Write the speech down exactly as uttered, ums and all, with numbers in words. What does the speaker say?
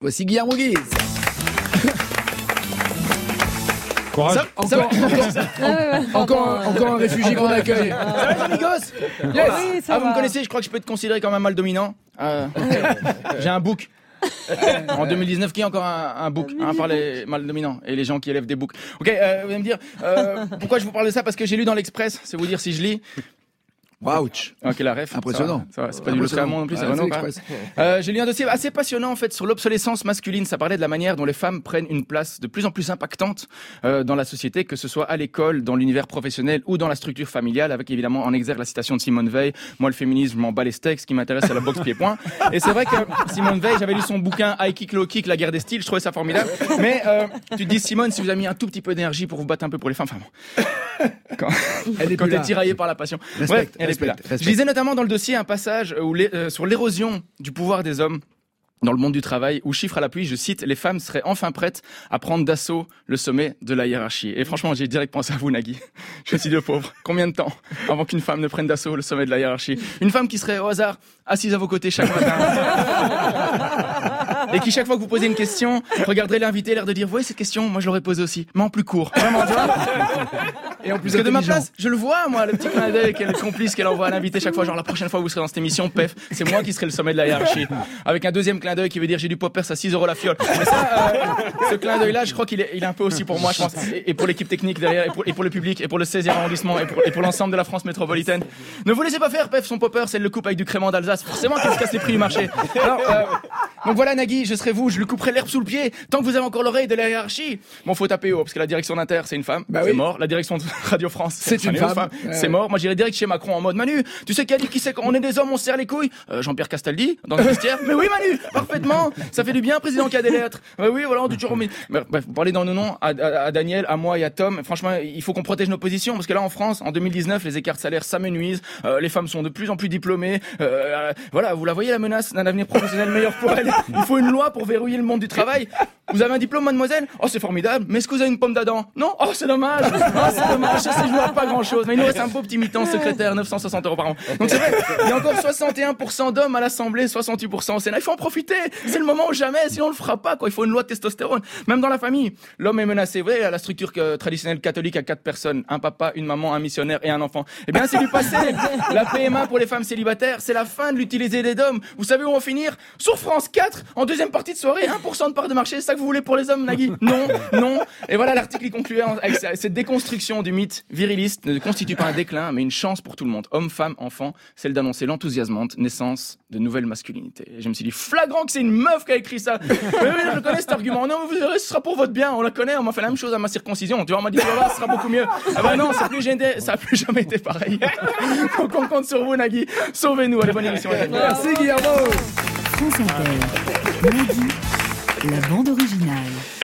Voici Guillermo Guise. Courage. Ça, encore, encore, encore, un, encore un réfugié qu'on accueille. Ça va les amigos? Yes. Oui, ça ah, vous me connaissez, je crois que je peux être considéré comme un mâle dominant. Euh, j'ai un bouc. En deux mille dix-neuf, qui a encore un, un bouc hein, par les mâles dominants et les gens qui élèvent des boucs. Ok, euh, vous allez me dire, euh, pourquoi je vous parle de ça? Parce que j'ai lu dans l'Express, c'est vous dire si je lis. Ouch. Ok, la ref. Impressionnant. Ça va, ça va, c'est pas du Lautréamont non plus, c'est Renault. Euh, j'ai lu un dossier assez passionnant en fait sur l'obsolescence masculine. Ça parlait de la manière dont les femmes prennent une place de plus en plus impactante euh, dans la société, que ce soit à l'école, dans l'univers professionnel ou dans la structure familiale, avec évidemment en exergue la citation de Simone Veil. Moi, le féminisme, je m'en bats les steaks. Ce qui m'intéresse, c'est la boxe pied-point. Et c'est vrai que Simone Veil, j'avais lu son bouquin High Kick, Low Kick, la guerre des styles. Je trouvais ça formidable. Mais euh, tu te dis, Simone, si vous avez mis un tout petit peu d'énergie pour vous battre un peu pour les femmes, enfin bon. Quand, elle est quand t'es tiraillé par la passion. Respect, ouais, elle respect, est plus là. respect. Je lisais notamment dans le dossier un passage où les, euh, sur l'érosion du pouvoir des hommes dans le monde du travail, où chiffre à l'appui, je cite, les femmes seraient enfin prêtes à prendre d'assaut le sommet de la hiérarchie. Et franchement, j'ai direct pensé à vous, Nagui. Je me suis dit, le pauvre, combien de temps avant qu'une femme ne prenne d'assaut le sommet de la hiérarchie? Une femme qui serait au hasard assise à vos côtés chaque matin. Et qui, chaque fois que vous posez une question, regarderait l'invité, l'air de dire, vous voyez cette question, moi je l'aurais posée aussi, mais en plus court. Vraiment, tu vois? Et en plus, parce que de ma place, je le vois, moi, le petit clin d'œil, le complice qu'elle envoie à l'invité chaque fois, genre la prochaine fois que vous serez dans cette émission, pef, c'est moi qui serai le sommet de la hiérarchie. Avec un deuxième clin d'œil qui veut dire j'ai du poppers à six euros la fiole. Mais ça, euh, ce clin d'œil-là, je crois qu'il est, il est un peu aussi pour moi, je pense, et, et pour l'équipe technique derrière, et pour, et pour le public, et pour le seizième arrondissement, et pour, et pour l'ensemble de la France métropolitaine. Ne vous laissez pas faire, pef, son popper, c'est le coupe avec du crément d'Alsace. Forcément qu'elle se casse les prix du marché. Alors, euh, donc voilà, Nagui, je serai vous, je lui couperai l'herbe sous le pied, tant que vous avez encore l'oreille de la hiérarchie. Bon, faut taper haut, parce que la direction d'Inter, c'est une femme, bah c'est oui. mort. La direction de Radio France, c'est une femme, femme. Euh... c'est mort. Moi, j'irai direct chez Macron en mode Manu, tu sais qui a dit qui c'est qu'on est des hommes, on se serre les couilles? euh, Jean-Pierre Castaldi, dans le vestiaire. Mais oui, Manu, parfaitement. Ça fait du bien, président qui a des lettres. Bah oui, voilà, on dit toujours. Bref, vous parlez dans nos noms à, à, à Daniel, à moi et à Tom. Franchement, il faut qu'on protège nos positions, parce que là, en France, en deux mille dix-neuf, les écarts de salaire s'amenuisent. Euh, les femmes sont de plus en plus diplômées. Euh, voilà, vous la voyez, la menace d'un avenir professionnel meilleur pour elles. Il faut une loi pour verrouiller le monde du travail. Vous avez un diplôme, mademoiselle? Oh, c'est formidable. Mais est-ce que vous avez une pomme d'Adam? Non? Oh, c'est dommage. Oh, c'est dommage. Je sais, je vois pas grand chose. Mais il nous reste un beau petit mi-temps secrétaire, neuf cent soixante euros par an. Donc c'est vrai, il y a encore soixante et un pour cent d'hommes à l'Assemblée, soixante-huit pour cent au Sénat. Il faut en profiter. C'est le moment ou jamais. Sinon, on le fera pas, quoi. Il faut une loi de testostérone. Même dans la famille, l'homme est menacé. Vous voyez, la structure que, traditionnelle catholique à quatre personnes. Un papa, une maman, un missionnaire et un enfant. Eh bien, c'est du passé. La P M A pour les femmes célibataires, c'est la fin de l'utiliser des hommes. Vous savez où on va finir? Sur France quatre, en deuxième partie de soirée, un pour cent de part de marché. C'est ça que vous voulez pour les hommes, Nagui? Non, non. Et voilà, l'article il concluait avec cette déconstruction du mythe viriliste ne constitue pas un déclin, mais une chance pour tout le monde. Hommes, femmes, enfants, celle d'annoncer l'enthousiasmante naissance de nouvelles masculinités. Et je me suis dit, flagrant que c'est une meuf qui a écrit ça. Mais oui, je connais cet argument. Non, vous verrez, ce sera pour votre bien. On la connaît, on m'a fait la même chose à ma circoncision. Tu vois, on m'a dit, voilà, ce sera beaucoup mieux. Ah bah non, ça n'a plus jamais été pareil. Donc on compte sur vous, Nagui. Sauvez-nous. Allez, bonne émission. Merci, Guillermo. France Inter. Nagui, la bande originale.